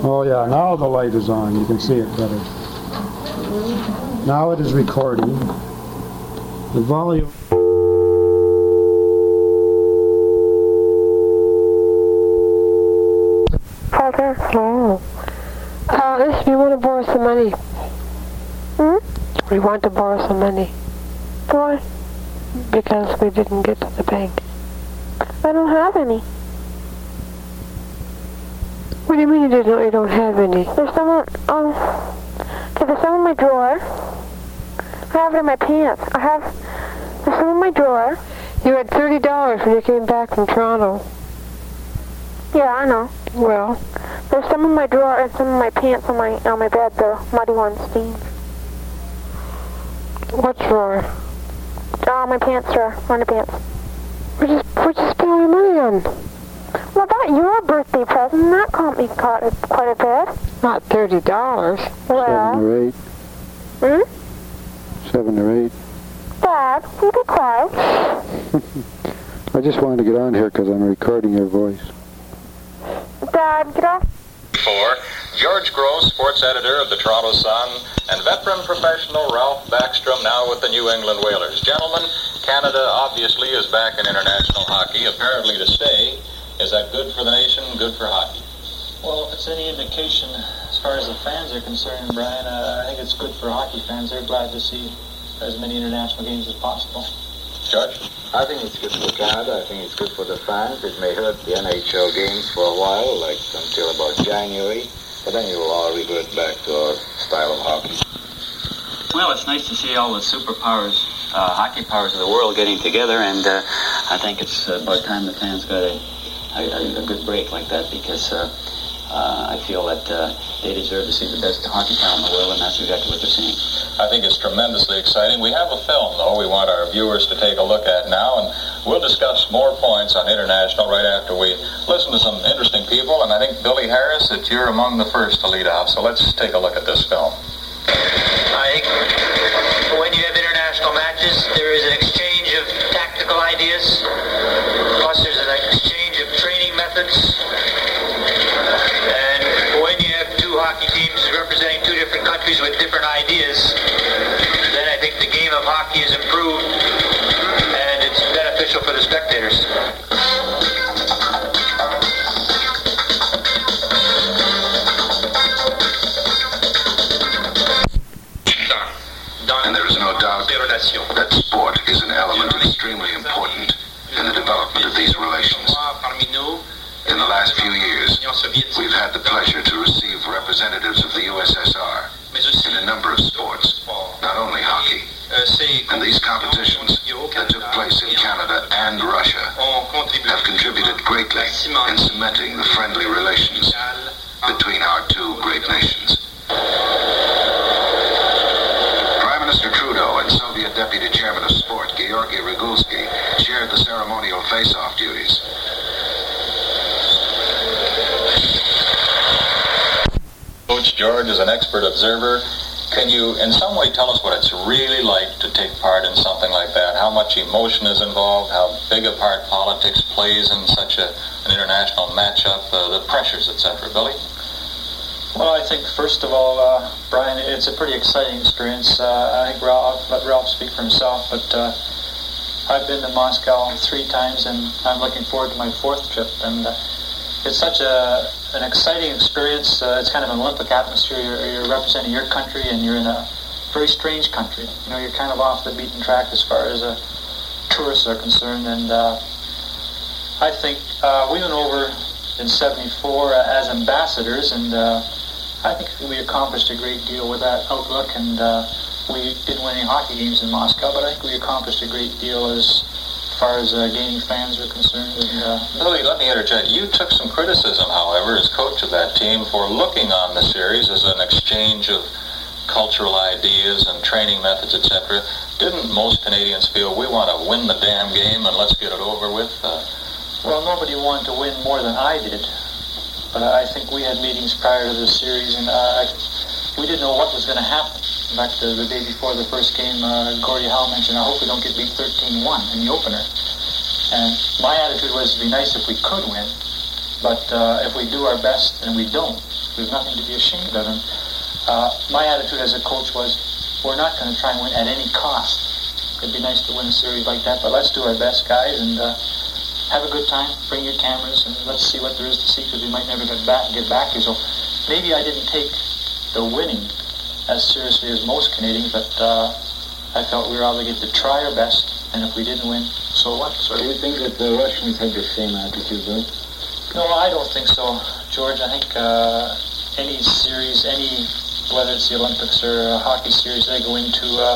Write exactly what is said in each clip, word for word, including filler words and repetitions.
Oh yeah, now the light is on. You can see it better. Now it is recording. The volume... Parker? Oh. Uh, listen, we want to borrow some money. Hmm? We want to borrow some money. Why? Because we didn't get to the bank. I don't have any. What do you mean you didn't know you don't have any? There's some, um, okay, there's some in my drawer. I have it in my pants. I have, there's some in my drawer. You had thirty dollars when you came back from Toronto. Yeah, I know. Well, there's some in my drawer and some in my pants on my on my bed, the muddy ones, Steve. What drawer? Oh, my pants drawer, underpants. What'd you, what'd you spend all your money on? Well, I got your birthday present. That caught me caught it quite a bit. Not thirty dollars. Well. Seven or eight. Hmm? Seven or eight. Dad, you be quiet. I just wanted to get on here because I'm recording your voice. Dad, get off. Four, George Gross, sports editor of the Toronto Sun, and veteran professional Ralph Backstrom, now with the New England Whalers. Gentlemen, Canada obviously is back in international hockey, apparently to stay. Is that good for the nation, good for hockey? Well, if it's any indication as far as the fans are concerned, Brian, uh, I think it's good for hockey fans. They're glad to see as many international games as possible. Judge? I think it's good for Canada. I think it's good for the fans. It may hurt the N H L games for a while, like until about January, but then you will all revert back to our style of hockey. Well, it's nice to see all the superpowers, uh, hockey powers of the world getting together, and uh, I think it's uh, about time the fans got a, a, a good break like that, because uh, uh, I feel that uh, they deserve to see the best hockey talent in the world, and that's exactly what they're seeing. I think it's tremendously exciting. We have a film, though, we want our viewers to take a look at now, and we'll discuss more points on international right after we listen to some interesting people, and I think, Billy Harris, that you're among the first to lead off, so let's take a look at this film. I think when you have international matches, there is an exchange of tactical ideas, plus there's an exchange of training methods, and when you have two hockey teams representing two different countries with different ideas, then I think the game of hockey is improved, and it's beneficial for the spectators. And there is no doubt that sport is an element extremely important in the development of these relations. In the last few years, we've had the pleasure to receive representatives of the U S S R in a number of sports, not only hockey. And these competitions that took place in Canada and Russia have contributed greatly in cementing the friendly relations between our two great nations. Mister Trudeau and Soviet Deputy Chairman of Sport, Georgy Regulski, shared the ceremonial face-off duties. Coach George is an expert observer. Can you in some way tell us what it's really like to take part in something like that? How much emotion is involved? How big a part politics plays in such a, an international matchup? Uh, the pressures, et cetera. Billy? Well, I think, first of all, uh, Brian, it's a pretty exciting experience. Uh, I think Ralph, let Ralph speak for himself, but uh, I've been to Moscow three times, and I'm looking forward to my fourth trip. And uh, it's such a an exciting experience. Uh, it's kind of an Olympic atmosphere. You're, you're representing your country, and you're in a very strange country. You know, you're kind of off the beaten track as far as uh, tourists are concerned. And uh, I think uh, we went over in seventy-four uh, as ambassadors, and uh, I think we accomplished a great deal with that outlook, and uh, we didn't win any hockey games in Moscow, but I think we accomplished a great deal as far as uh, gaining fans are concerned. And, uh, Billy, let me interject. You took some criticism, however, as coach of that team for looking on the series as an exchange of cultural ideas and training methods, et cetera. Didn't most Canadians feel we want to win the damn game and let's get it over with? Uh, well, nobody wanted to win more than I did. But I think we had meetings prior to the series, and uh, we didn't know what was going to happen. In fact, uh, the day before the first game, uh, Gordie Howe mentioned, I hope we don't get beat thirteen one in the opener. And my attitude was, it'd be nice if we could win, but uh, if we do our best and we don't, There's nothing to be ashamed of. And uh, my attitude as a coach was, we're not going to try and win at any cost. It'd be nice to win a series like that, but let's do our best, guys, and uh, have a good time. Bring your cameras, and let's see what there is to see, because we might never get back. Get back here. So maybe I didn't take the winning as seriously as most Canadians, but uh, I felt we were obligated to try our best, and if we didn't win, so what? So do you think that the Russians had the same attitude, though? No, I don't think so, George. I think uh, any series, any whether it's the Olympics or a hockey series they go into, uh,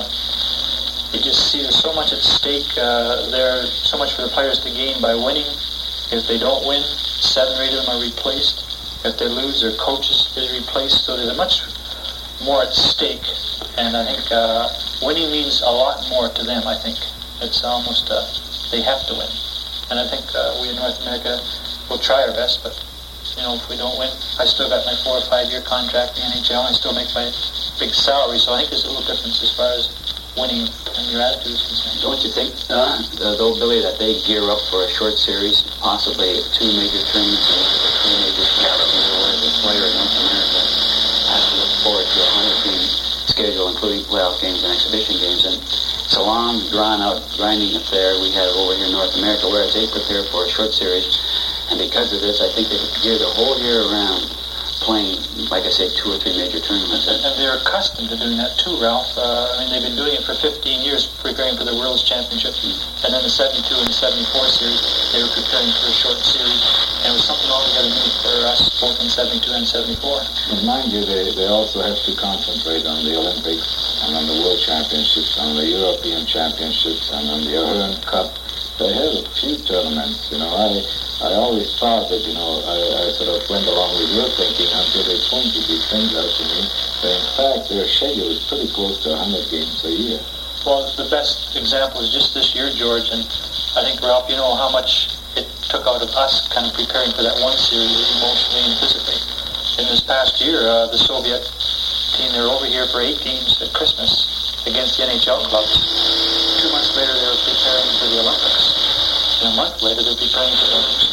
you just see there's so much at stake. Uh, there's so much for the players to gain by winning. If they don't win, seven or eight of them are replaced. If they lose, their coaches is replaced. So there's a much more at stake, and I think uh, winning means a lot more to them. I think it's almost uh, they have to win, and I think uh, we in North America will try our best, but you know, if we don't win, I still got my four or five year contract in the N H L, and I still make my big salary, so I think there's a little difference as far as winning and your attitude is concerned. Don't you think, uh, though, Billy, that they gear up for a short series, possibly two major tournaments and three major tournaments, where the player in North America has to look forward to a hundred-game schedule, including playoff games and exhibition games, and it's a long, drawn-out, grinding affair we have over here in North America, whereas they prepare for a short series. And because of this, I think they could gear the whole year around playing, like I say, two or three major tournaments. And, and they're accustomed to doing that too, Ralph. Uh, I mean, they've been doing it for fifteen years, preparing for the World's Championship. Mm-hmm. And then the seventy-two and the seventy-four series, they were preparing for a short series. And it was something altogether new for us, both in seventy-two and seventy-four. And mind you, they, they also have to concentrate on the Olympics and on the World Championships, on the European Championships, and on the Ahern Cup. They have a few tournaments, you know. I I always thought that, you know, I, I sort of went along with your thinking until they pointed these things out to me. But in fact, their schedule is pretty close to one hundred games a year. Well, the best example is just this year, George, and I think, Ralph, you know how much it took out of us kind of preparing for that one series emotionally and physically. In this past year, uh, the Soviet team, they were over here for eight games at Christmas against the N H L clubs. Two months later, they were preparing for the Olympics. And a month later, they'll be playing for the Olympics.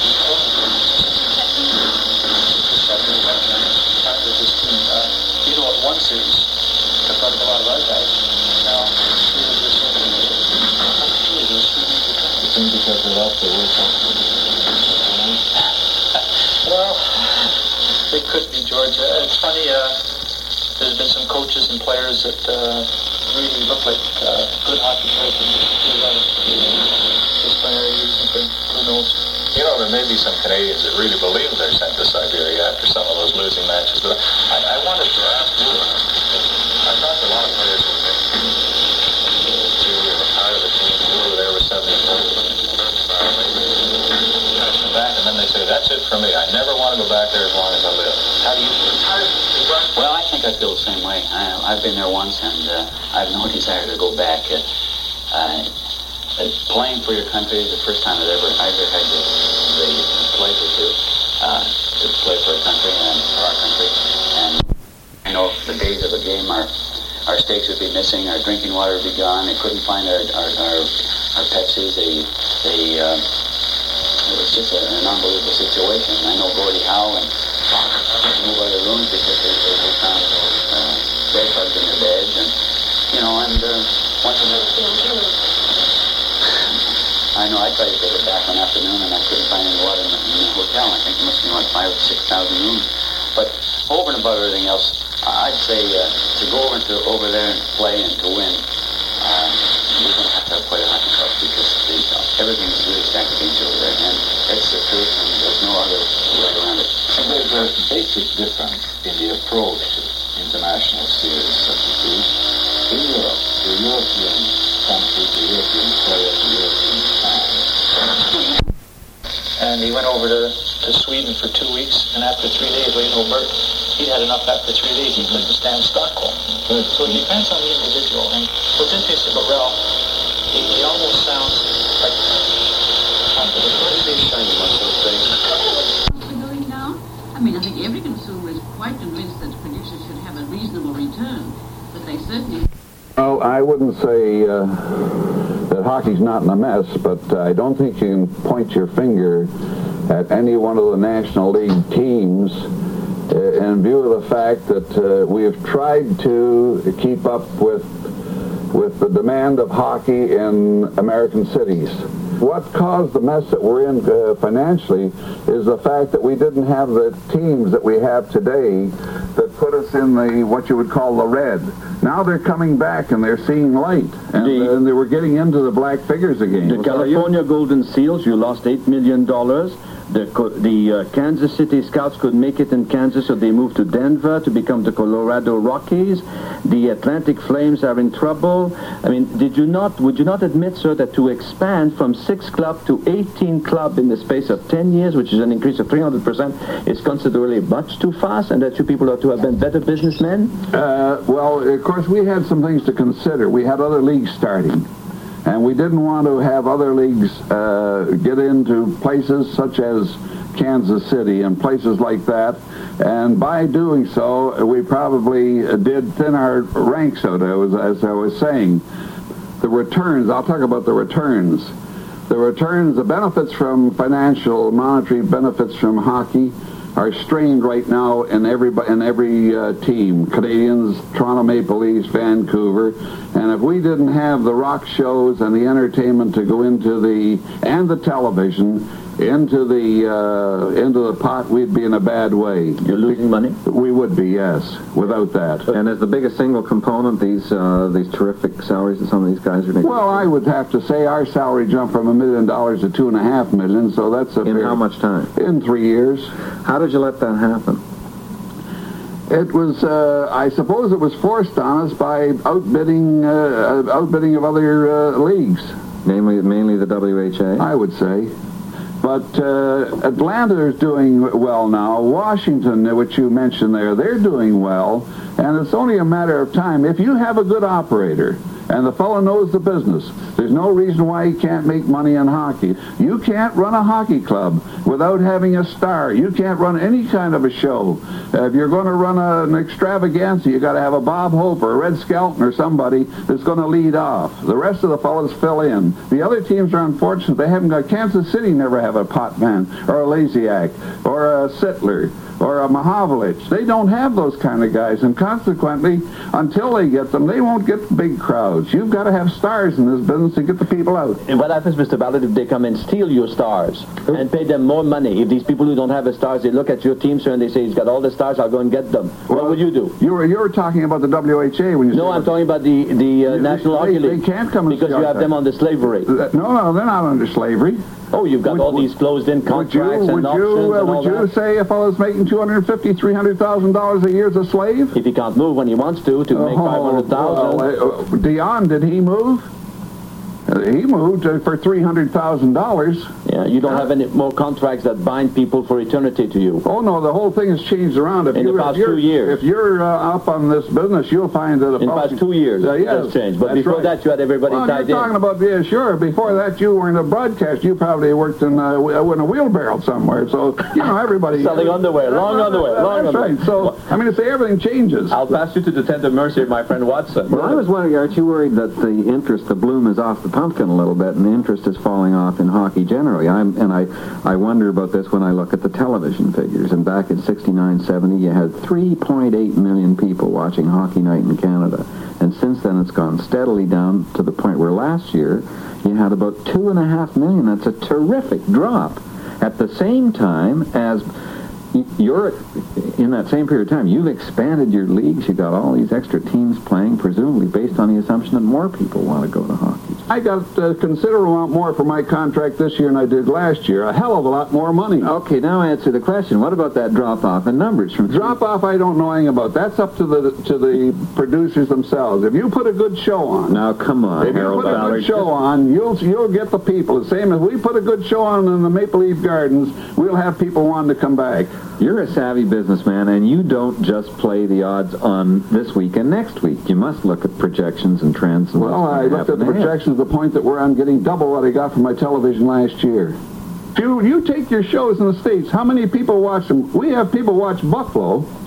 You know, at one series, took out a lot of our guys. Now, you think because they lost the World Cup? Well, it could be, George. Uh, it's funny, uh, there's been some coaches and players that uh, really look like uh, good hockey players. Disciplinary reasons, or who knows. You know, there may be some Canadians that really believe they're sent to Siberia after some of those losing matches. But I, I wanted to ask you, I talked to a lot of players who were out of the team, who were there with seventy-four, back, and then they say, that's it for me. I never want to go back there as long as I live. How do you feel? Well, I think I feel the same way. I, I've been there once, and uh, I have no desire to go back. Uh, uh, playing for your country is the first time I've ever, I ever had the, the pleasure to, uh, to play for a country and for our country. And, you know, the days of the game, our, our steaks would be missing, our drinking water would be gone, they couldn't find our, our, our, our Pepsis, they, they, uh, it was just a, an unbelievable situation. I know Gordie Howe and move out of the rooms because they, they, they found uh, bed bugs in their beds, and, you know, and uh, once in a I know I tried to take it back one afternoon and I couldn't find any water in the, in the hotel. I think there must be like five or six thousand rooms. But over and above everything else, I'd say uh, to go over to over there and play and to win, uh, we're going to have to have quite a hockey club because the, uh, everything's really stacked against you over there, and it's the truth, and there's no other way around it. And there's a basic difference in the approach to international series such as these. In Europe, the European countries, the European players, the European fans. And he went over to, to Sweden for two weeks, and after three days, well, you know, Bert, he'd had enough after three days. He couldn't stand Stockholm. Good. So it depends on the individual. And what's interesting about Ralph, he, he almost sounds like going now. I mean, I think every consumer is quite convinced that producers should have a reasonable return, but they certainly. Well, I wouldn't say uh, that hockey's not in a mess, but uh, I don't think you can point your finger at any one of the National League teams uh, in view of the fact that uh, we have tried to keep up with with the demand of hockey in American cities. What caused the mess that we're in uh, financially is the fact that we didn't have the teams that we have today that put us in the, what you would call the red. Now they're coming back and they're seeing light, and, the, uh, and they were getting into the black figures again. The California Golden Seals, you lost eight million dollars. The, the uh, Kansas City Scouts could make it in Kansas, so they moved to Denver to become the Colorado Rockies. The Atlantic Flames are in trouble. I mean, did you not, would you not admit, sir, that to expand from six club to eighteen club in the space of ten years, which is an increase of three hundred percent, is considerably much too fast, and that you people ought to have been better businessmen? Uh, well, of course, we had some things to consider. We had other leagues starting. And we didn't want to have other leagues uh, get into places such as Kansas City and places like that. And by doing so, we probably did thin our ranks out, as I was saying. The returns, I'll talk about the returns. The returns, the benefits from financial, monetary benefits from hockey are strained right now in every in every uh, team. Canadians, Toronto Maple Leafs, Vancouver, and if we didn't have the rock shows and the entertainment to go into the and the television into the uh, into the pot, we'd be in a bad way. You're losing money? We would be, yes, without that. And as the biggest single component, these uh, these terrific salaries that some of these guys are making? Well, I would have to say our salary jumped from a million dollars to two and a half million, so that's a In fair, how much time? In three years. How did you let that happen? It was, uh, I suppose it was forced on us by outbidding, uh, outbidding of other uh, leagues. Namely, mainly the W H A? I would say. But uh, Atlanta is doing well now. Washington, which you mentioned there, they're doing well. And it's only a matter of time. If you have a good operator, and the fellow knows the business, there's no reason why he can't make money in hockey. You can't run a hockey club without having a star. You can't run any kind of a show. Uh, if you're going to run a, an extravaganza, you got to have a Bob Hope or a Red Skelton or somebody that's going to lead off. The rest of the fellows fill in. The other teams are unfortunate. They haven't got, Kansas City never have a Potman or a Laziak or a Sittler or a Mahavlich. They don't have those kind of guys, and consequently, until they get them, they won't get big crowds. You've got to have stars in this business to get the people out. And what happens, Mister Ballard, if they come and steal your stars and pay them more money? If these people who don't have the stars, they look at your team, sir, and they say, he's got all the stars, I'll go and get them. Well, what would you do? You were, you were talking about the W H A when you No, said I'm talking about the, the uh, they, National Hockey they, League. They can't come and because you have them under slavery. No, no, they're not under slavery. Oh, you've got would, all would, these closed-in contracts would you, and would options you, uh, and all Would you that? say a fellow's making two hundred fifty thousand, three hundred thousand dollars a year as a slave? If he can't move when he wants to, to make oh, five hundred thousand dollars. Well, uh, Dion, did he move? Uh, he moved uh, for three hundred thousand dollars. Yeah, you don't have any more contracts that bind people for eternity to you. Oh, no, the whole thing has changed around. If In the you're, past if you're, two years. If you're uh, up on this business, you'll find that... In the past two years, uh, it yes, has changed. But that's before right. that, you had everybody well, tied you're in. talking about, yeah, sure. Before that, you were in a broadcast. You probably worked in, uh, in a wheelbarrow somewhere. So, you know, everybody... Selling underwear, long uh, underwear, long That's underwear. right. So, I mean, to say everything changes. I'll pass you to the tender mercy of my friend Watson. Well, I was wondering, aren't you worried that the interest, the bloom is off the pumpkin a little bit, and the interest is falling off in hockey generally? I'm, and I, I wonder about this when I look at the television figures. And back in sixty-nine seventy, you had three point eight million people watching Hockey Night in Canada. And since then, it's gone steadily down to the point where last year, you had about two and a half million. That's a terrific drop. At the same time as you're, in that same period of time, you've expanded your leagues. You've got all these extra teams playing, presumably based on the assumption that more people want to go to hockey. I got a considerable amount more for my contract this year than I did last year. A hell of a lot more money. Okay, now answer the question. What about that drop-off in numbers? From Drop-off I don't know anything about. That's up to the to the producers themselves. If you put a good show on... Now, come on, If Harold you put a Ballard. good show on, you'll, you'll get the people. The same as we put a good show on in the Maple Leaf Gardens, we'll have people wanting to come back. You're a savvy businessman, and you don't just play the odds on this week and next week. You must look at projections and trends. And Well, what's I going to looked at the happen ahead. projections to the point that where I'm getting double what I got from my television last year. You, you take your shows in the States, how many people watch them? We have people watch Buffalo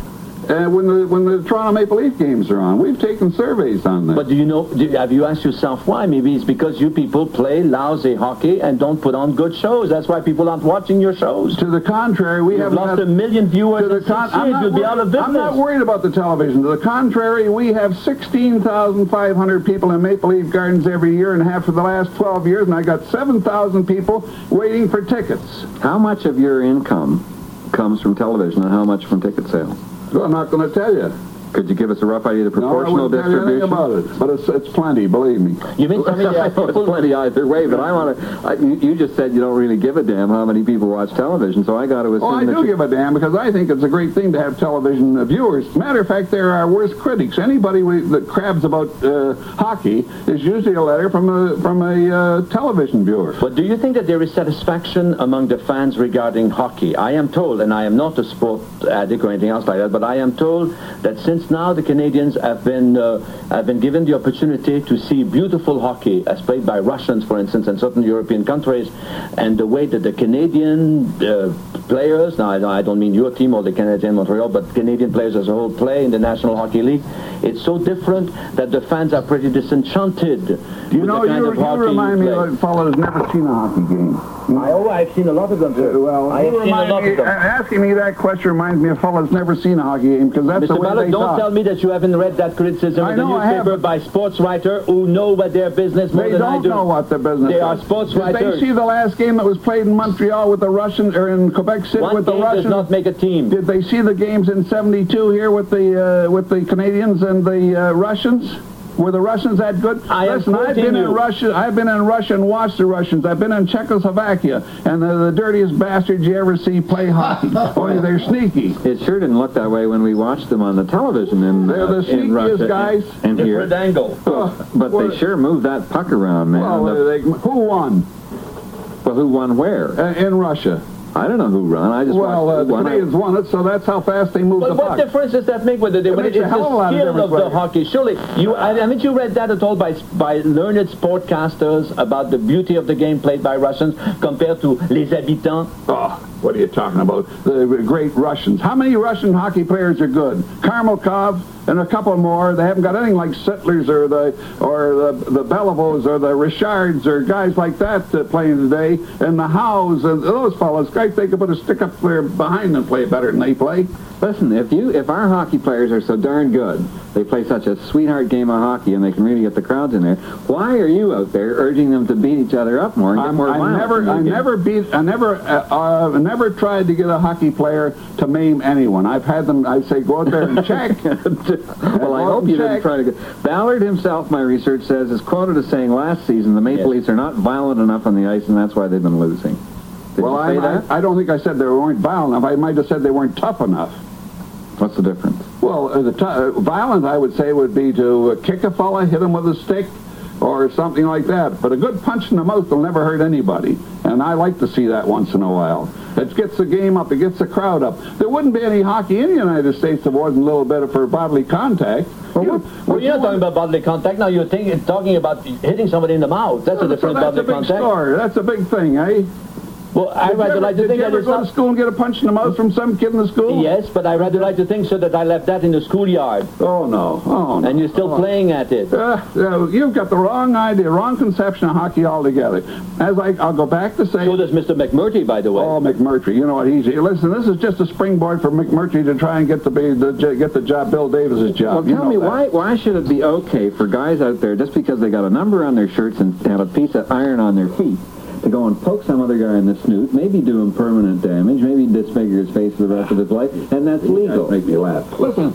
uh, when the when the Toronto Maple Leaf games are on. We've taken surveys on that. But do you know, do, have you asked yourself why? Maybe it's because you people play lousy hockey and don't put on good shows. That's why people aren't watching your shows. To the contrary, we have lost a million viewers to the in con- six years. You'll be out of business. I'm not worried about the television. To the contrary, we have sixteen thousand five hundred people in Maple Leaf Gardens every year and have for the last twelve years, and I got seven thousand people waiting for tickets. How much of your income comes from television and how much from ticket sales? Well, I'm not going to tell you. Could you give us a rough idea of the proportional no, I wouldn't distribution? Tell you anything about it, but it's, it's plenty, believe me. You mean tell me I know it's plenty either way, but I want to. You, you just said you don't really give a damn how many people watch television, so I got to assume. Oh, I that do you... give a damn because I think it's a great thing to have television uh, viewers. Matter of fact, they're our worst critics. Anybody we, that crabs about uh, hockey is usually a letter from a from a uh, television viewer. But do you think that there is satisfaction among the fans regarding hockey? I am told, and I am not a sport addict or anything else like that, but I am told that since now the Canadians have been uh, have been given the opportunity to see beautiful hockey as played by Russians, for instance, in certain European countries, and the way that the Canadian uh, players, now I don't mean your team or the Canadian Montreal, but Canadian players as a whole play in the National Hockey League, it's so different that the fans are pretty disenchanted. You know, the kind you, of you hockey remind you me of a fellow who's never seen a hockey game. I, oh, I've seen a lot of them, sir. Uh, well, I have you seen a remind lot me, of them. uh, asking me that question reminds me of a fellow who's never seen a hockey game because that's Mister the way Ballard, they don't talk. tell me that you haven't read that criticism I in the know I newspaper have. by sports writers who know what their business more They than I don't do. know what their business They is. are sports Did writers. they see the last game that was played in Montreal with the Russians, or in Quebec City One with the game Russians? does not make a team. Did they see the games in seventy-two here with the uh, with the Canadians and the uh, Russians? Were the Russians that good? I am Listen, I've been you. in Russia. I've been in Russia and watched the Russians. I've been in Czechoslovakia, and they're the dirtiest bastards you ever see play hockey. Only they're sneaky. It sure didn't look that way when we watched them on the television in, They're the uh, in sneakiest Russia guys. and, and here. Different angle. Oh, But well, they sure moved that puck around, man. Well, The- they, who won well, who won where? uh, in Russia? I don't know who won. I just Well, watched uh, who the won. Canadians won it, so that's how fast they moved But the what puck. difference does that make whether they It win? makes It's a hell of a lot the of skill of difference, the Ray. hockey. Surely, you I, haven't you read that at all by by learned sportcasters about the beauty of the game played by Russians compared to les habitants? Oh, what are you talking about? The great Russians. How many Russian hockey players are good? Karmelkov and a couple more. They haven't got anything like Settlers or the or the the Belevos or the Richards or guys like that uh, playing today. And the Howes and those fellas. Guys, they could put a stick up there behind them and play better than they play. Listen, if you if our hockey players are so darn good, they play such a sweetheart game of hockey, and they can really get the crowds in there. Why are you out there urging them to beat each other up more and get I'm, more I violent never, in their I game? never beat, I never, uh, uh, never tried to get a hockey player to maim anyone. I've had them. I say, go out there and check. Well, I hope you didn't try to get... Ballard himself, my research says, is quoted as saying last season the Maple Yes. Leafs are not violent enough on the ice, and that's why they've been losing. Did Well, you I, say that? I, I don't think I said they weren't violent enough. I might have said they weren't tough enough. What's the difference? Well, uh, the t- uh, violence, I would say, would be to uh, kick a fella, hit him with a stick, or something like that. But a good punch in the mouth will never hurt anybody. And I like to see that once in a while. It gets the game up. It gets the crowd up. There wouldn't be any hockey in the United States if it wasn't a little bit of for bodily contact. Well, you, well you're not talking about bodily contact. Now you're thinking, talking about hitting somebody in the mouth. That's a different so that's bodily a big contact. story. That's a big thing, eh? Well, I Did you rather ever, like to did think you that ever it's go not... to school and get a punch in the mouth from some kid in the school? Yes, but I rather like to think so that I left that in the schoolyard. Oh, no. Oh, no. And you're still oh. playing at it. Uh, uh, you've got the wrong idea, wrong conception of hockey altogether. As I, I'll go back to say... So does Mister McMurtry, by the way. Oh, McMurtry. You know what? He's... Listen, this is just a springboard for McMurtry to try and get the, the get the job, Bill Davis's job. Well, You tell know me, that. why why should it be okay for guys out there, just because they got a number on their shirts and have a piece of iron on their feet, to go and poke some other guy in the snoot, maybe do him permanent damage, maybe disfigure his face for the rest of his life, and that's legal? Make me laugh. Listen,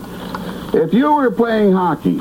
if you were playing hockey...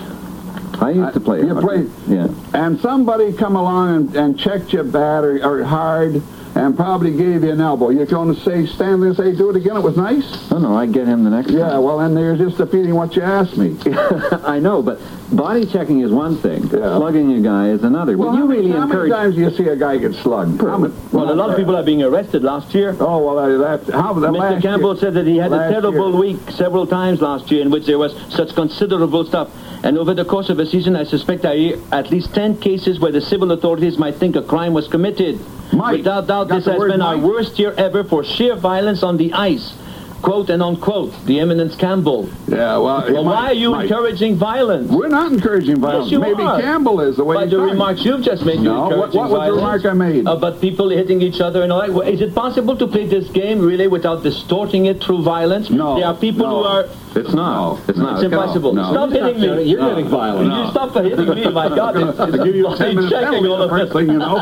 I used to play You hockey. played... Yeah. And somebody come along and, and checked you bad or, or hard and probably gave you an elbow. You're going to say, stand there and say, do it again, it was nice? No, no, I'd get him the next Yeah, time. well, then you're just repeating what you asked me. I know, but body checking is one thing. Yeah. Slugging a guy is another. Well, but you how many, really how encourage... many times do you see a guy get slugged? How many, Well, a lot of people are being arrested last year. Oh, well, uh, that... How, the Mister last Campbell year, said that he had a last terrible year. week several times last year in which there was such considerable stuff. And over the course of a season, I suspect I hear at least ten cases where the civil authorities might think a crime was committed. Mike, Without doubt, got this the has word been our Mike? worst year ever for sheer violence on the ice. quote and unquote, the eminence Campbell. Yeah, well... Well, why are you Mike, encouraging violence? We're not encouraging violence. Yes, you Maybe are. Campbell is the way By he the talks. remarks you've just made, you're No, what, encouraging what was the violence. remark I made? About people hitting each other and all that. Well, is it possible to play this game really without distorting it through violence? No. There are people no. who are... It's not. No, it's not. It's impossible. No. Stop hitting me. You're no. getting violent. No. You stop hitting me. My God, it's, it's I'll give you a ten-minute checking penalty all the of first this. thing you know.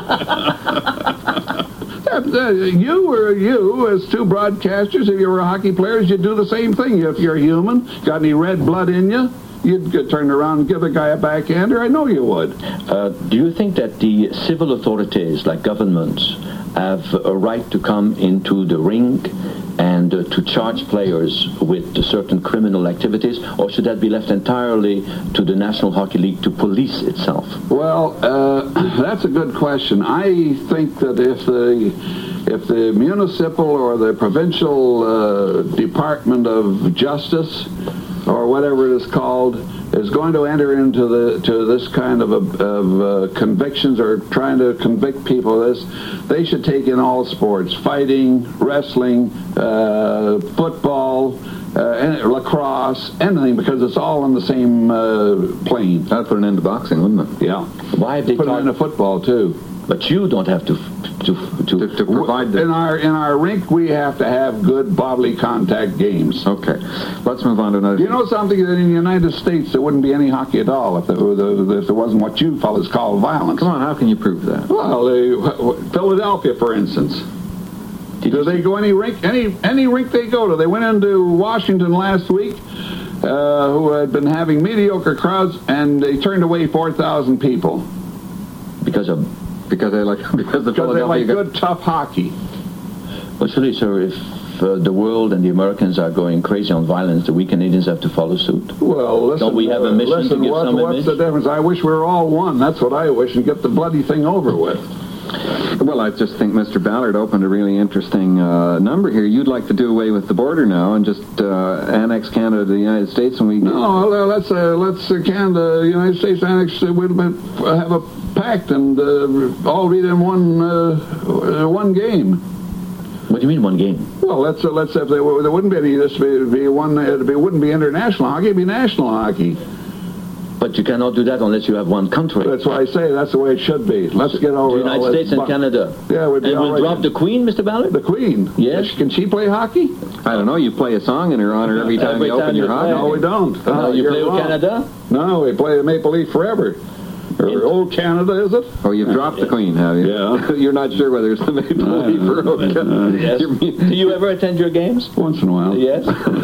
Uh, you were you as two broadcasters. If you were hockey players, you'd do the same thing. If you're human, got any red blood in you, you'd get turned around and give a guy a backhander. I know you would. Uh, do you think that the civil authorities, like governments, have a right to come into the ring and uh, to charge players with uh, certain criminal activities, or should that be left entirely to the National Hockey League to police itself? Well, uh, that's a good question. I think that if the if the municipal or the provincial uh, Department of Justice, or whatever it is called, is going to enter into the to this kind of, a, of uh, convictions or trying to convict people of this, they should take in all sports: fighting, wrestling, uh, football, uh, and lacrosse, anything, because it's all on the same uh, plane. That'd put an end to boxing, wouldn't it? Yeah. Why have they Put it talked- into football too. But you don't have to to to, To, to provide the... In our in our rink, we have to have good bodily contact games. Okay. Let's move on to another... You know something, that in the United States there wouldn't be any hockey at all if there, if there wasn't what you fellas call violence. Come on, how can you prove that? Well, uh, Philadelphia, for instance. Do they go any rink any any rink they go to? They went into Washington last week, uh, who had been having mediocre crowds, and they turned away four thousand people because of because they like because the because they like Philadelphia good tough hockey. Well, surely, sir, if uh, the world and the Americans are going crazy on violence, the we Canadians have to follow suit. Well, listen, don't we have a mission uh, listen, to give what, some what's image? the difference? I wish we were all one. That's what I wish, and get the bloody thing over with. Well, I just think Mister Ballard opened a really interesting uh, number here. You'd like to do away with the border now and just uh, annex Canada to the United States, and we... No, let's uh, let's uh, Canada, United States annex. Uh, we'll have a pact and uh, all read in one uh, one game. What do you mean one game? Well, let's uh, let's if there, were, there wouldn't be any. This would be one. It'd be, wouldn't be international hockey. It'd be national hockey. But you cannot do that unless you have one country. That's why I say that's the way it should be. Let's get over the United all States that and Canada. Yeah, we'd be and all we'll right. drop the Queen, Mister Ballard? The Queen. Yes. Can she play hockey? I don't know. You play a song in her honor every time Every you time open you your hockey. No, we don't. No, Uh, you you're play with wrong. Canada? No, we play the Maple Leaf forever. Or old Canada, is it? Oh, you've dropped the Queen, have you? Yeah. You're not sure whether it's the Maple Leaf or old Canada. Yes. Do you ever attend your games? Once in a while. Yes.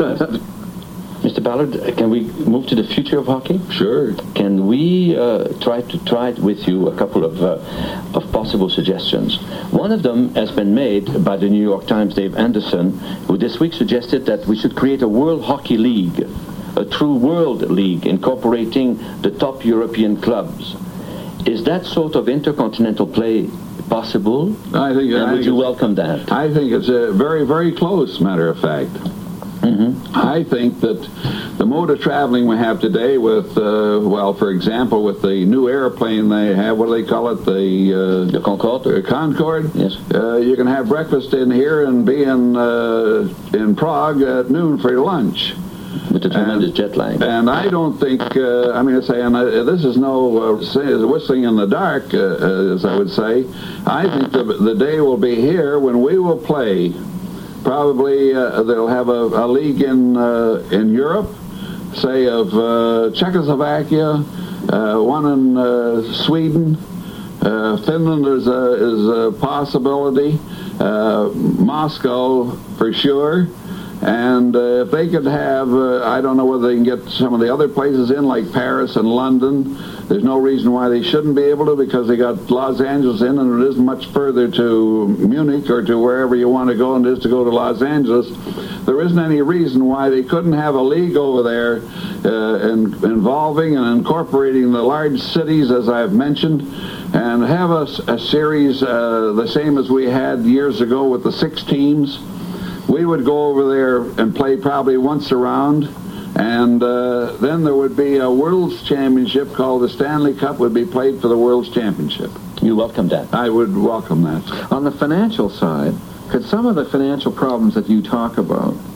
Mister Ballard, can we move to the future of hockey? Sure. Can we uh, try to try it with you a couple of uh, of possible suggestions? One of them has been made by the New York Times' Dave Anderson, who this week suggested that we should create a World Hockey League, a true world league incorporating the top European clubs. Is that sort of intercontinental play possible? I think. And I would think you it's- welcome that? I think it's a very, very close, matter of fact. Mm-hmm. I think that the mode of traveling we have today with, uh, well, for example, with the new airplane they have, what do they call it? The, uh, the Concorde? Uh, Concorde? Yes. Uh, you can have breakfast in here and be in, uh, in Prague at noon for your lunch. With a tremendous and, jet lag. And I don't think, uh, I mean, say, and uh, this is no uh, say, whistling in the dark, uh, as I would say. I think the, the day will be here when we will play. Probably uh, they'll have a, a league in uh, in Europe, say of uh, Czechoslovakia, uh, one in uh, Sweden, uh, Finland is a, is a possibility, uh, Moscow for sure. And uh, if they could have, uh, I don't know whether they can get some of the other places in, like Paris and London. There's no reason why they shouldn't be able to, because they got Los Angeles in, and it isn't much further to Munich or to wherever you want to go, and it is to go to Los Angeles. There isn't any reason why they couldn't have a league over there uh, in, involving and incorporating the large cities, as I've mentioned, and have a, a series uh, the same as we had years ago with the six teams. We would go over there and play probably once a round, and uh, then there would be a World's Championship called the Stanley Cup would be played for the World's Championship. You welcome that? I would welcome that. On the financial side, could some of the financial problems that you talk about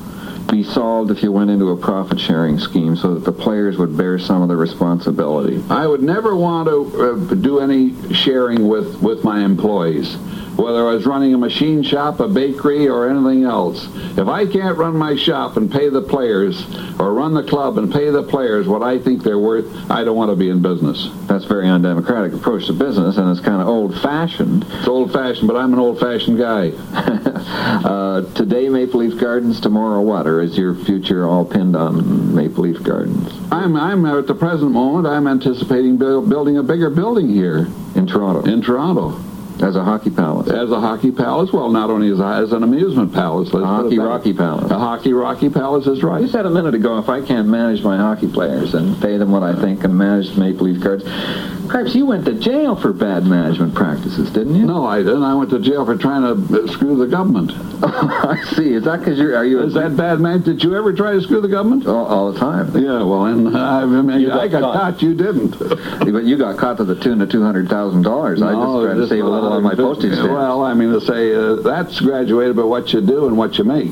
be solved if you went into a profit-sharing scheme so that the players would bear some of the responsibility? I would never want to uh, do any sharing with, with my employees, whether I was running a machine shop, a bakery, or anything else. If I can't run my shop and pay the players, or run the club and pay the players what I think they're worth, I don't want to be in business. That's a very undemocratic approach to business, and it's kind of old-fashioned. It's old-fashioned, but I'm an old-fashioned guy. uh, today, Maple Leaf Gardens, tomorrow what? Or is your future all pinned on Maple Leaf Gardens? I'm, I'm at the present moment, I'm anticipating build, building a bigger building here. In Toronto? In Toronto. As a hockey palace? As a hockey palace. Well, not only as, a, as an amusement palace. A hockey rocky palace. A hockey rocky palace is right. You said a minute ago, if I can't manage my hockey players and pay them what I think and manage the Maple Leaf Gardens. Perhaps you went to jail for bad management practices, didn't you? No, I didn't. I went to jail for trying to screw the government. I see. Is that because you're... Are you Is that bad man? Did you ever try to screw the government? All, all the time. Yeah, well, and I, I mean, got I got caught. caught. You didn't. But you got caught to the tune of two hundred thousand dollars. No, I just tried to save a little on my postage stamp. Well, I mean, to say uh, that's graduated by what you do and what you make.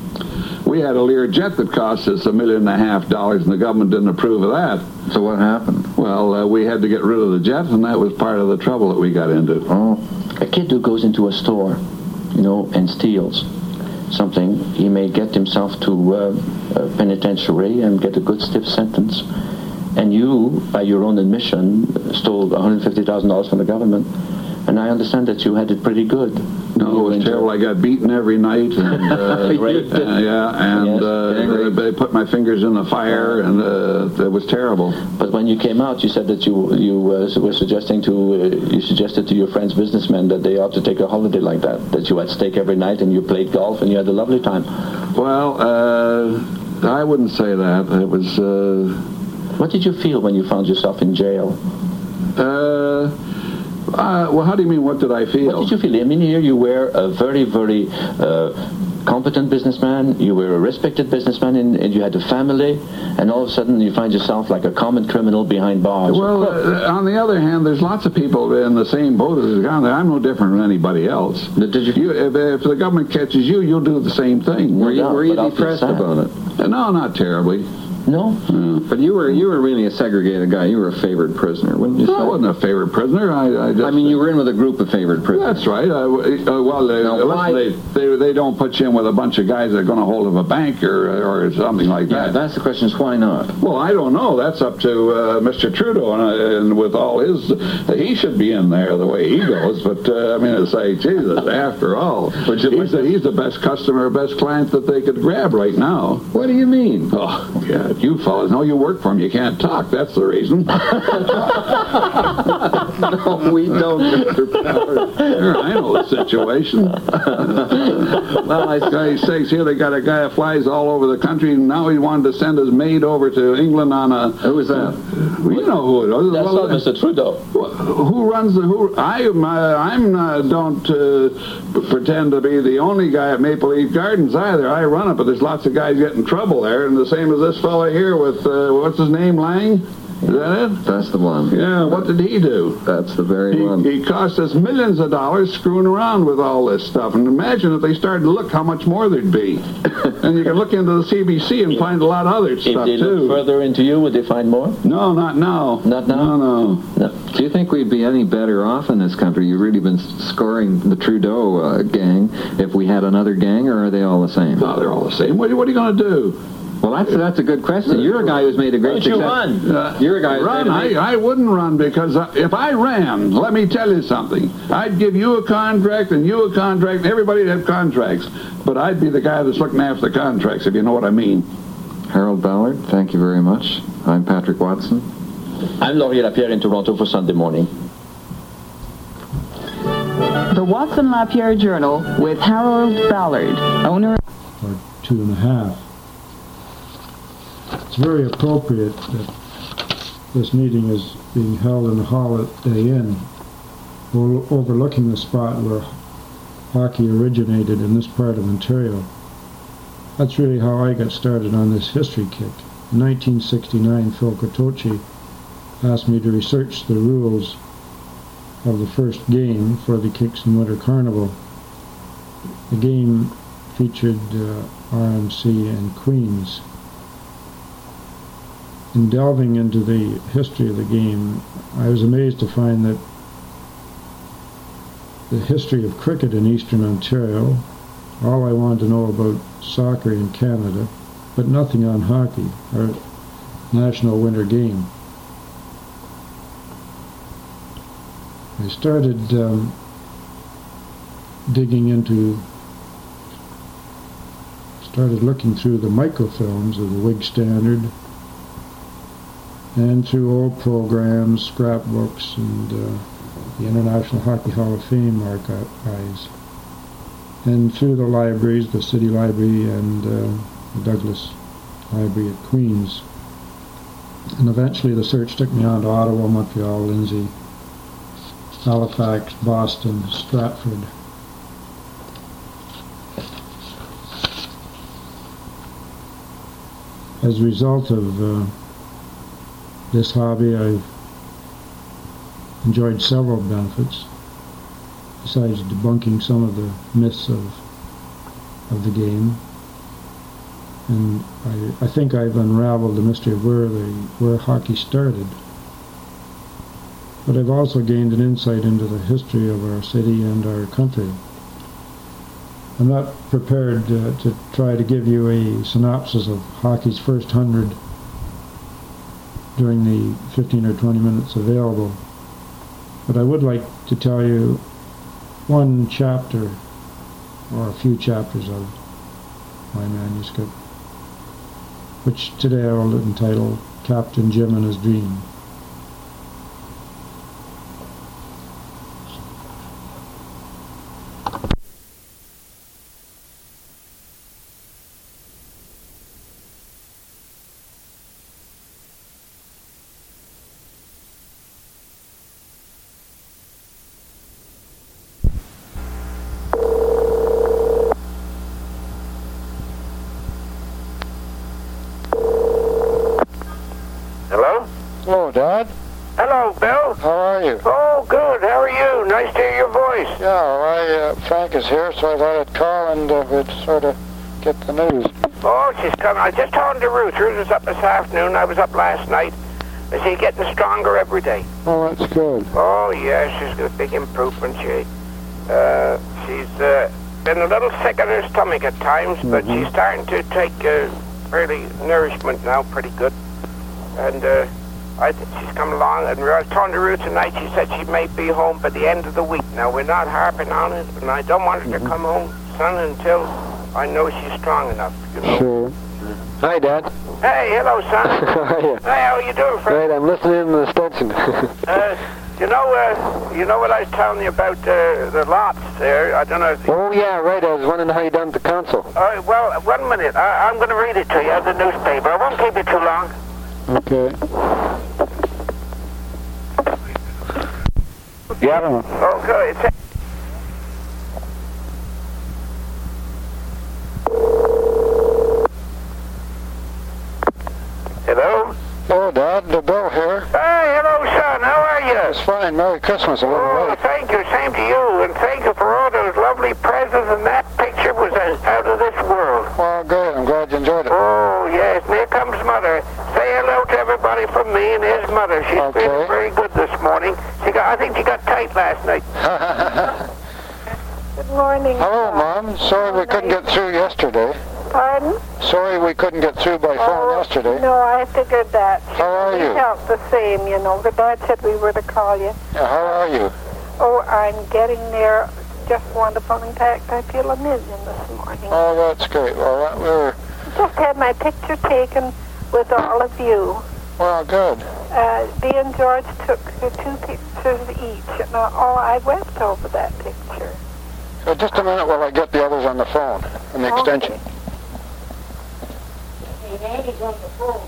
We had a Learjet that cost us a million and a half dollars, and the government didn't approve of that. So what happened? Well, uh, we had to get rid of the jet, and that was part of the trouble that we got into. Oh. A kid who goes into a store, you know, and steals something, he may get himself to uh, a penitentiary and get a good stiff sentence. And you, by your own admission, stole one hundred fifty thousand dollars from the government. And I understand that you had it pretty good. No, it was terrible. I got beaten every night. And, uh, uh, yeah, and yes, uh, they put my fingers in the fire, and uh, it was terrible. But when you came out, you said that you you uh, were suggesting to uh, you suggested to your friends, businessmen, that they ought to take a holiday like that. That you had steak every night, and you played golf, and you had a lovely time. Well, uh, I wouldn't say that. It was. Uh, what did you feel when you found yourself in jail? Uh. Uh, well, how do you mean, what did I feel? What did you feel? I mean, here you were a very, very uh, competent businessman, you were a respected businessman, and, and you had a family, and all of a sudden you find yourself like a common criminal behind bars. Well, uh, on the other hand, there's lots of people in the same boat as the guy. I'm no different than anybody else. Did you? you if, if the government catches you, you'll do the same thing. Were you, no, were you depressed about it? Uh, no, not terribly. No? no? But you were you were really a segregated guy. You were a favored prisoner, wouldn't you say? No, I wasn't a favored prisoner. I, I just... I mean, you were in with a group of favored prisoners. That's right. I, uh, well, they, now, listen, they, they, they don't put you in with a bunch of guys that are going to hold of a bank or, or something like yeah, that. That's the question is, why not? Well, I don't know. That's up to uh, Mister Trudeau, and, uh, and with all his... Uh, he should be in there the way he goes, but, uh, I mean, it's like, Jesus, after all. But he's, the, he's the best customer, best client that they could grab right now. What do you mean? Oh, God, you fellas know you work for him. You can't talk. That's the reason. No, we don't, Mister Powers. Sure, I know the situation. Well, I say, sakes, here they got a guy that flies all over the country, and now he wanted to send his maid over to England on a... Who was that? Well, you know who it is. That's well, not Mister Trudeau. Who runs the... Who? I am, uh, I'm uh, don't uh, pretend to be the only guy at Maple Leaf Gardens either. I run it, but there's lots of guys getting in trouble there, and the same as this fella here with... Uh, what's his name, Lang? Is that it? That's the one. Yeah, what did he do? That's the very he, one. He cost us millions of dollars screwing around with all this stuff. And imagine if they started to look how much more there'd be. And you can look into the C B C and find a lot of other stuff, too. If they look further into you, would they find more? No, not now. Not now? No, no. no. Do you think we'd be any better off in this country? You've really been scoring the Trudeau uh, gang if we had another gang, or are they all the same? No, they're all the same. What, what are you going to do? Well, that's that's a good question. You're a guy who's made a great success. Why don't you run? Uh, You're a guy who's run. made a I, I wouldn't run because I, if I ran, let me tell you something. I'd give you a contract and you a contract and everybody would have contracts. But I'd be the guy that's looking after the contracts, if you know what I mean. Harold Ballard, thank you very much. I'm Patrick Watson. I'm Laurier Lapierre in Toronto for Sunday Morning. The Watson Lapierre Journal with Harold Ballard, owner... Or two and a half. It's very appropriate that this meeting is being held in the Holiday Inn, overlooking the spot where hockey originated in this part of Ontario. That's really how I got started on this history kick. In nineteen sixty-nine, Phil Kotochi asked me to research the rules of the first game for the Kingston Winter Carnival. The game featured uh, R M C and Queens. In delving into the history of the game, I was amazed to find that the history of cricket in Eastern Ontario, all I wanted to know about soccer in Canada, but nothing on hockey, our national winter game. I started um, digging into, started looking through the microfilms of the Whig Standard and through old programs, scrapbooks, and uh, the International Hockey Hall of Fame archives, and through the libraries, the City Library and uh, the Douglas Library at Queens. And eventually the search took me on to Ottawa, Montreal, Lindsay, Halifax, Boston, Stratford. As a result of uh, this hobby, I've enjoyed several benefits, besides debunking some of the myths of of the game. And I, I think I've unraveled the mystery of where the where hockey started. But I've also gained an insight into the history of our city and our country. I'm not prepared uh, to try to give you a synopsis of hockey's first hundred during the fifteen or twenty minutes available, but I would like to tell you one chapter, or a few chapters of my manuscript, which today I will entitle Captain Jim and His Dream. Hello, Dad. Hello, Bill. How are you? Oh, good. How are you? Nice to hear your voice. Yeah, well, I, uh, Frank is here, so I thought I'd call and uh, we'd sort of get the news. Oh, she's coming. I just talked to Ruth. Ruth was up this afternoon. I was up last night. Is she getting stronger every day? Oh, that's good. Oh, yeah, she's got a big improvement. She, uh, she's uh, been a little sick in her stomach at times, mm-hmm. but she's starting to take uh, early nourishment now pretty good. And uh, I think she's coming along. And I was talking to Ruth tonight. She said she may be home by the end of the week. Now, we're not harping on it, and I don't want her mm-hmm. to come home, son, until I know she's strong enough, you know. Sure. Hi, Dad. Hey, hello, son. How are you? Hey, how are you doing, friend? Great, I'm listening to the station. uh, you know, uh, you know what I was telling you about uh, the lots there? I don't know if... Oh, yeah, right. I was wondering how you done at the council. All right, well, one minute. I I'm going to read it to you as a newspaper. I won't keep it too long. Okay. Yeah. Oh, good. It's Hello? Oh, Dad, the Bill here. Hey, hello, son. How are you? It's fine. Merry Christmas. A little oh, late. Thank you. Same to you. And thank you for all those lovely presents. And that picture was out of this world. Well, good. I'm glad you enjoyed it. Oh, yes. And here comes Mother. Say hello to everybody from me and his mother. She's okay. been very good this morning. She got. I think she got tight last night. Good morning. Hello, Mom. Sorry we couldn't get through yesterday. Pardon? Sorry we couldn't get through by phone oh, yesterday. No, I figured that. How are you? We felt the same, you know. The dad said we were to call you. Yeah, how are you? Oh, I'm getting there. Just wonderful. In fact, I feel a million this morning. Oh, that's great. Well, that, we were... Just had my picture taken with all of you. Well, good. Uh, Dee and George took the two pictures each, and uh, oh, I wept over that picture. Uh, just a minute while I get the others on the phone and the okay. extension. Daddy's on the phone.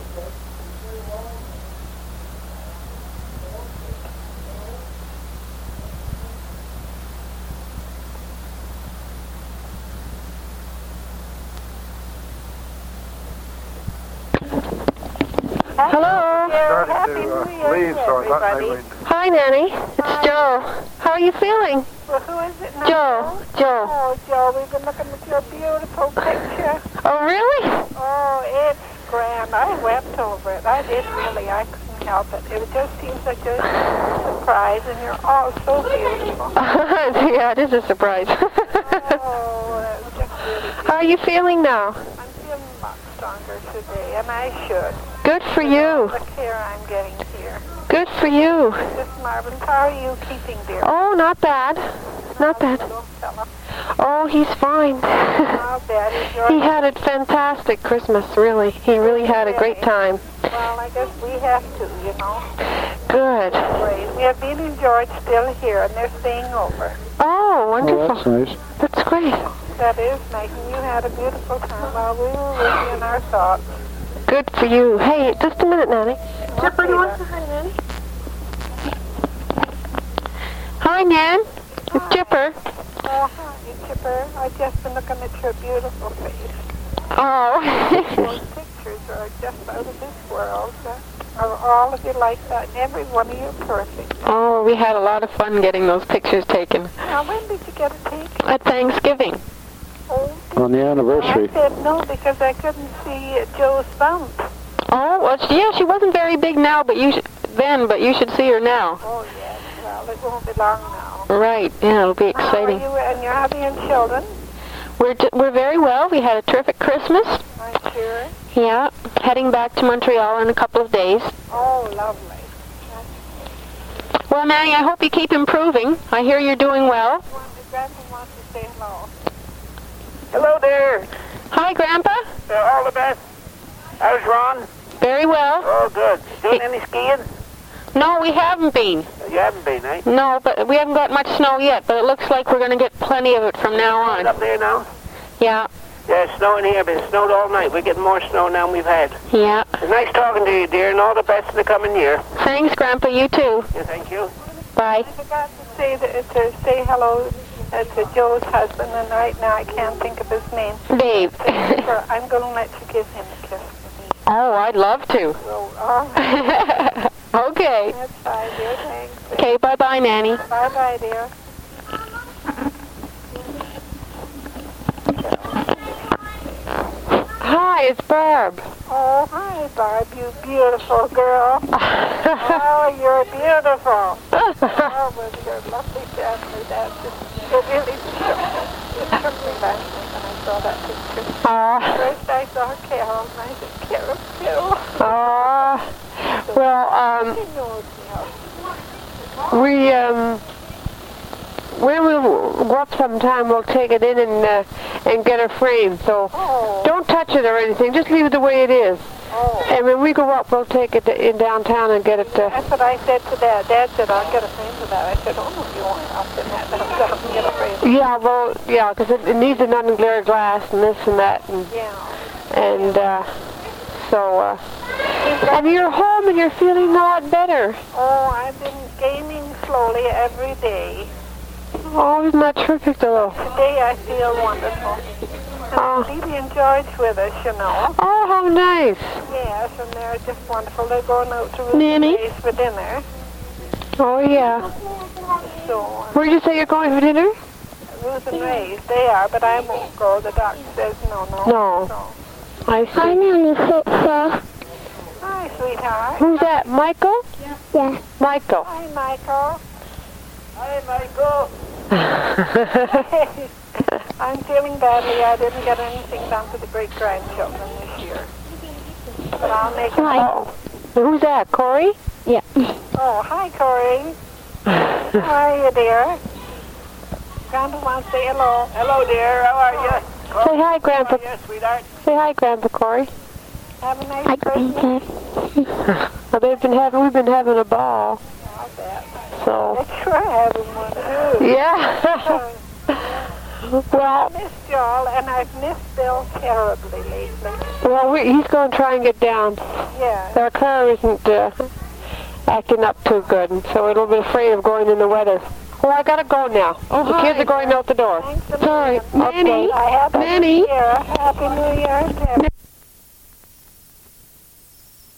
Hello. Happy New Year, everybody. Hi, Nanny. It's Joe. How are you feeling? Well, who is it now? Joe. Joe. Oh, Joe, we've been looking at your beautiful picture. Oh, really? Oh, it's grand. I wept over it. I did really. I couldn't help it. It just seems such a surprise, and you're all so beautiful. Yeah, it is a surprise. Oh, it's just really beautiful. How are you feeling now? I'm feeling much stronger today, and I should. Good for you. The care I'm getting here. Good for you. Miss Marvin, how are you keeping, dear? Oh, not bad. Not bad. Oh, he's fine. Not bad. He had a fantastic Christmas, really. He really had a great time. Well, I guess we have to, you know. Good. Great. We have Bean and George still here, and they're staying over. Oh, wonderful. Oh, that's nice. That's great. That is nice, and you had a beautiful time while we were with you in our thoughts. Good for you. Hey, just a minute, Nanny. Chipper, do you want to say hi, Nanny? Hi, Nan. It's Chipper. Oh, hi, Chipper. I've just been looking at your beautiful face. Oh. Those pictures are just out of this world. Are all of you like that? And every one of you perfect. Oh, we had a lot of fun getting those pictures taken. Now, when did you get it taken? At Thanksgiving. Oh, On the anniversary. I said no because I couldn't see Joe's bump. Oh, well, she- yeah, she wasn't very big now, but you sh- then, but you should see her now. Oh, yes. Well, it won't be long now. Right. Yeah, it'll be exciting. How are you and your hubby and children? We're d- we're very well. We had a terrific Christmas. I'm sure. Yeah, heading back to Montreal in a couple of days. Oh, lovely. Well, Nanny, I hope you keep improving. I hear you're doing well. Grandpa wants to say hello. Hello there. Hi, Grandpa. Uh, all the best. How's Ron? Very well. Oh, good. Doing any skiing? No, we haven't been. You haven't been, eh? No, but we haven't got much snow yet, but it looks like we're going to get plenty of it from now on. Up there now? Yeah. Yeah, it's snowing here, but it's snowed all night. We're getting more snow now than we've had. Yeah. It's nice talking to you, dear, and all the best in the coming year. Thanks, Grandpa. You too. Yeah, thank you. Bye. I forgot to say that, to say hello uh, to Joe's husband, and right now I can't think of his name. Dave. Sure, I'm going to let you give him a kiss. Oh, I'd love to. So, all right. Okay. That's fine, dear. Thanks. Okay, bye-bye, Nanny. Bye-bye, dear. Hi, it's Barb. Oh, hi, Barb, you beautiful girl. Oh, you're beautiful. Oh, with your lovely family, that just, it really took, it took me back when I saw that picture. Uh, First I saw Carol, and I said, Carol, Carol. uh, well, um, She knows me. we, um, when we go up sometime, we'll take it in and uh, and get a frame. So Oh. don't touch it or anything. Just leave it the way it is. Oh. And when we go up, we'll take it in downtown and get it. Uh, That's what I said to Dad. Dad said, I'll get a frame for that. I said, oh, no, you won't. I'll send that downtown and get a frame. yeah, well, yeah, because it, it needs a non-glare glass and this and that, and Yeah. and uh, so. Uh, and you're home and you're feeling a lot better. Oh, I've been gaining slowly every day. Oh, isn't that terrific, though? Today I feel wonderful. And Oh. Phoebe and George with us, you know. Oh, how nice. Yes, and they're just wonderful. They're going out to Ruth and Nanny? Ray's for dinner. Oh, yeah. So, Where'd you say you're going for dinner? Ruth and Ray's, they are, but I won't go. The doctor says no, no. No. So. I see. Hi, Nanny. Hi, sweetheart. Who's that, Michael? Yeah. Michael. Hi, Michael. Hi, Michael. I'm feeling badly. I didn't get anything done for the great-grandchildren this year. But I'll make it. Oh. Who's that, Corey? Yeah. Oh, hi, Corey. How are you, dear? Grandpa wants to say hello. Hello, dear. How are you? Say hi, Grandpa. Yes, sweetheart. Say hi, Grandpa Corey. Have a nice Christmas. Well, they've been having, we've been having a ball. I'll bet. So. Let's try having one, too. Yeah. Well, I missed y'all, and I've missed Bill terribly lately. well, we, he's going to try and get down. Yeah. Our car isn't uh, acting up too good, and so we're a little bit afraid of going in the weather. Well, I gotta go now. Oh, the hi. kids are going out the door. Thanks a Sorry, million. Nanny. I happy Nanny. New Year. Happy New Year to everyone.